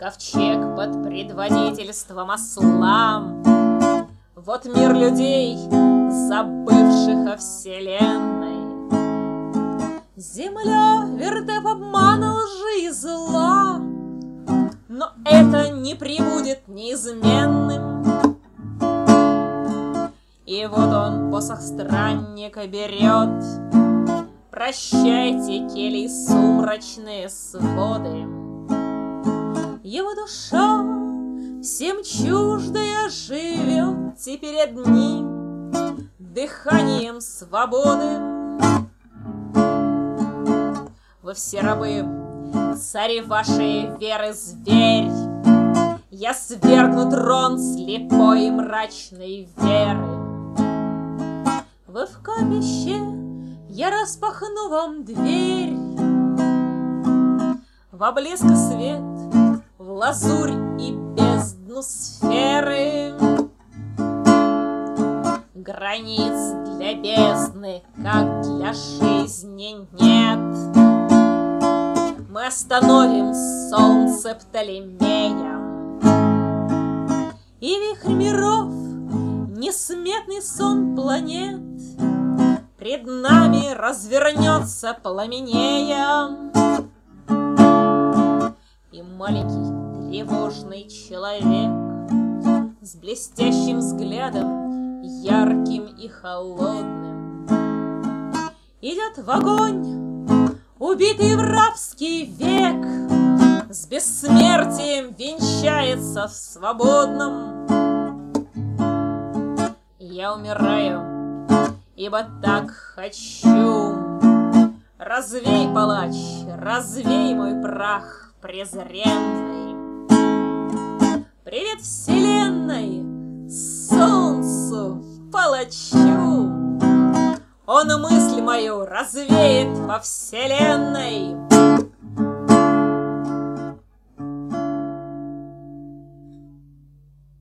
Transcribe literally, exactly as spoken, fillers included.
ковчег под предводительством осла. Вот мир людей, забывших о вселенной. Земля, вертеп обмана, лжи и зла, но это не прибудет неизменным. И вот он посох странника берет. Прощайте, кельи, сумрачные своды. Его душа всем чуждая живет теперь одним дыханием свободы. Вы все рабы, цари вашей веры, зверь. Я свергну трон слепой и мрачной веры. Вы в капище, я распахну вам дверь. В облеск и свет, в лазурь и бездну сферы. Границ для бездны, как для жизни, нет. Мы остановим солнце Птолемея. И вихрь миров, несметный сон планет пред нами развернется пламенея. И маленький тревожный человек с блестящим взглядом, ярким и холодным, идет в огонь, убитый в рабский век, с бессмертием венчается в свободном. Я умираю, ибо так хочу. Развей, палач, развей мой прах презренный. Привет вселенной, солнцу, палачу. Он мысль мою развеет во вселенной.